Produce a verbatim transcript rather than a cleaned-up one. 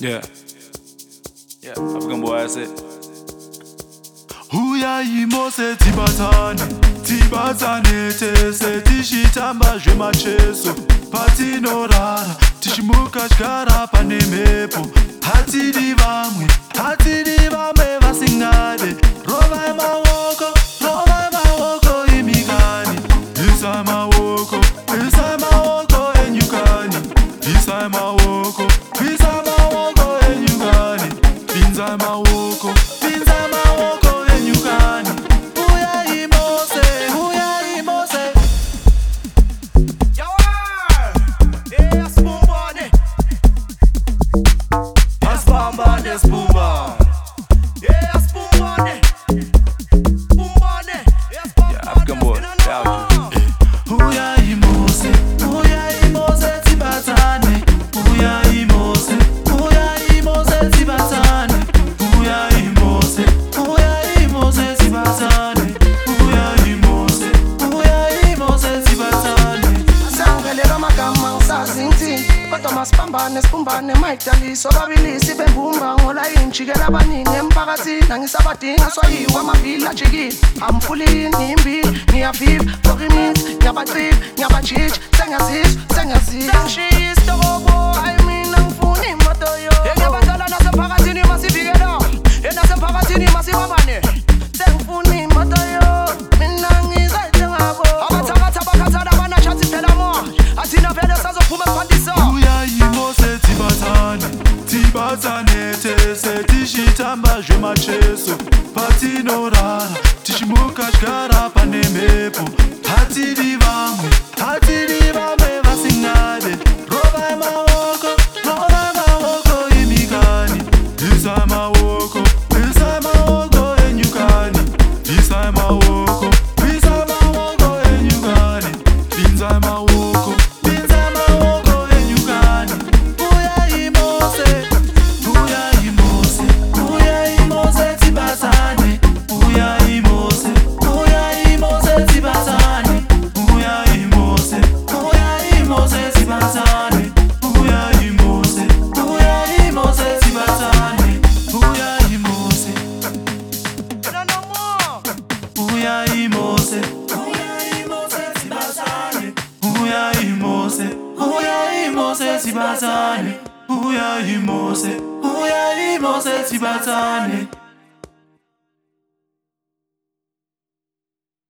Yeah. Yeah, African boy, I said. Huya imose tibatane, tibatane tese tishitamba jwe macheso patino rara, tishimuka chkara pane mepo hatidi vamwe, hatidi vamwe vasingade rova mawoko, rova mawoko imigani isa mawoko, isa mawoko enyukani isa mawoko, isa mawoko enyukani pinza mawoko, pinza mawoko enyukani Huya imose, huya imose Yeah, spoonbone. Asbamba spumba Yeah, spoonbone. Spoonbone. Yeah, Yeah, African boy, out you. Huya imose, huya imose tibatane Huya imose, huya imose tibatane Huya imose, huya imose tibatane Huya imose, huya imose tibatane Sangalela magama ngisazinti kodwa masiphambane sibumbane mayidaliso babili sibe mbumba ngola injikela abaningi emphakathini nangisabadinga swayiwa amavili ajikile amfulini imbili ngiyaviva lorimit ngiyabacila ngiyabajija sengiyazizwa sengiyazizwa ngishiya isitokobo hayi mina ngifuna imoto yo ngiyabadala nasemphakathini masivikela nasemphakathini masibambane sengifuna imoto yo mina ngizayithengabo abathakathi abakhathana abanashathi phela mo athina phela sazophuma esiphandisa Huya imose tibatane, tibatane tese tishitamba jwe macheso patino rara, tishimuka chkara pane mepo hatidi vamwe, hatidi vamwe vasingade rova mawoko, rova mawoko imigani isa mawoko, isa mawoko enyukani isa mawoko, isa mawoko enyukani pinza mawoko, pinza mawoko enyukani Huya imose, huya imose, huya imose tibatane Huya imose, huya imose tibatane Huya imose, huya imose tibatane Huya imose, huya imose tibatane Huya imose, no no more huya imose, huya imose tibatane Huya imose, huya imose tibatane Huya imose, huya imose tibatane